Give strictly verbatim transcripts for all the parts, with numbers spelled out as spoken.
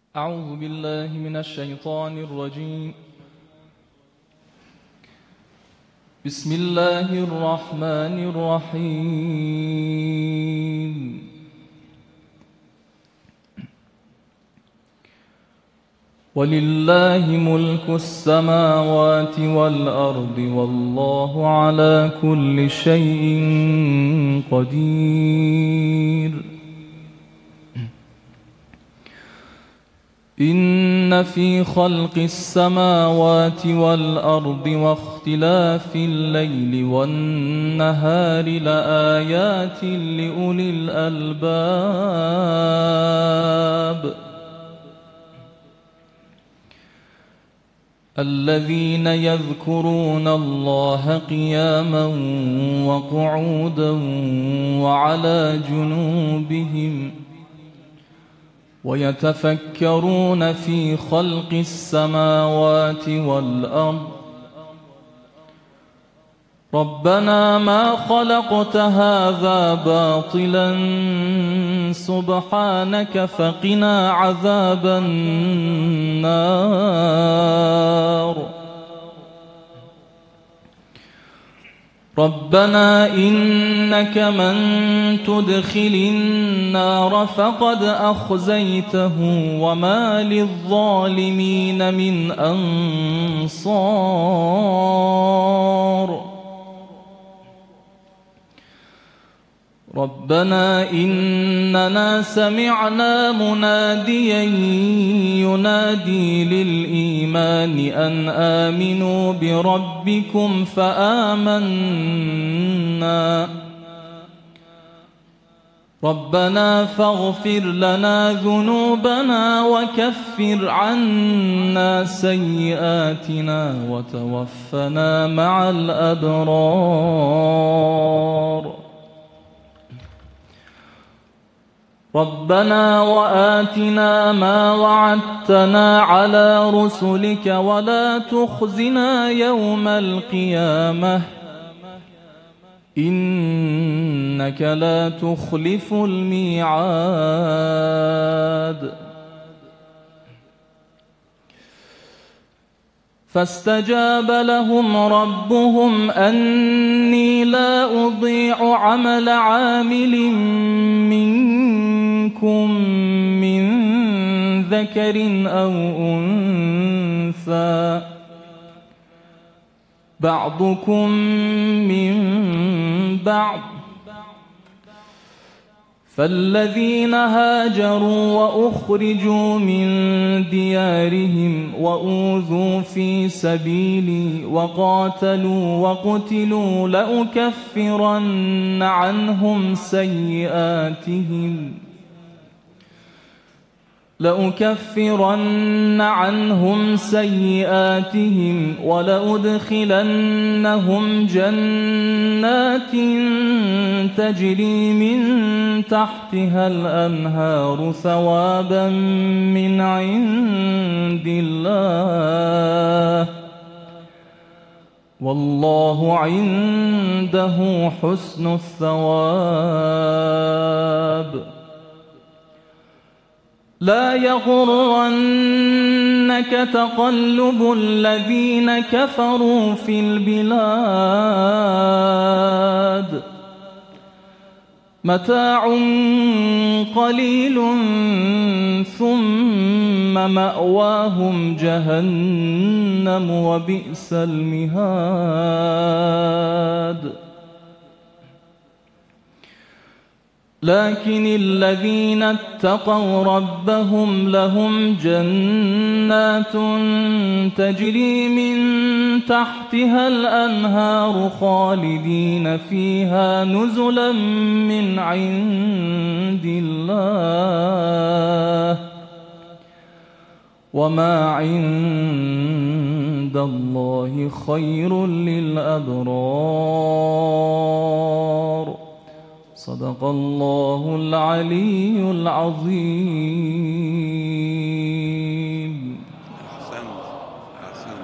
أعوذ بالله من الشيطان الرجيم. بسم الله الرحمن الرحيم. ولله ملك السماوات والأرض والله على كل شيء قدير. إن في خلق السماوات والأرض واختلاف الليل والنهار لآيات لأولي الألباب الذين يذكرون الله قياما وقعودا وعلى جنوبهم ويتفكرون في خلق السماوات والأرض ربنا ما خلقت هذا باطلا سبحانك فقنا عذاب النار. ربنا إنك من تدخل النار فقد أخزيته وما للظالمين من أنصار. ربنا إننا سمعنا مناديا ينادي للإيمان أن آمنوا بربكم فآمنا ربنا فاغفر لنا ذنوبنا وكفر عنا سيئاتنا وتوفنا مع الأبرار. ربنا وآتنا ما وعدتنا على رسلك ولا تخزنا يوم القيامة إنك لا تخلف الميعاد. فاستجاب لهم ربهم أني لا أضيع عمل عامل منكم من ذكر أو أنثى بعضكم من بعض فالذين هاجروا وأخرجوا من ديارهم وأوذوا في سبيلي وقاتلوا وقتلوا لأكفرن عنهم سيئاتهم لأكفرن عنهم سيئاتهم ولأدخلنهم جنات تجري من تحتها الأنهار ثوابا من عند الله والله عنده حسن الثواب. لا يغرنك تقلب الذين كفروا في البلاد متاع قليل ثم مأواهم جهنم وبئس المهاد. لكن الذين اتقوا ربهم لهم جنات تجري من تحتها الأنهار خالدين فيها نزلا من عند الله وما عند الله خير للأبرار. صدق الله العلي العظيم. أحسنت أحسنت.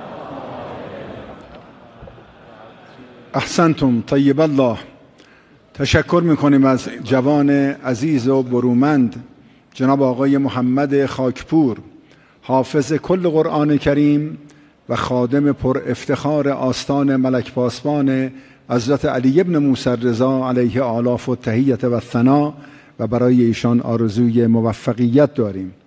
أحسنتم. طيب الله. تشکر میکنیم از جوان عزیز و برومند جناب آقای محمد خاکپور، حافظ کل قرآن کریم و خادم پر افتخار آستان ملک پاسبان حضرت علی ابن موسی رضا علیه آلاف و تحیت و ثنا، و برای ایشان آرزوی موفقیت داریم.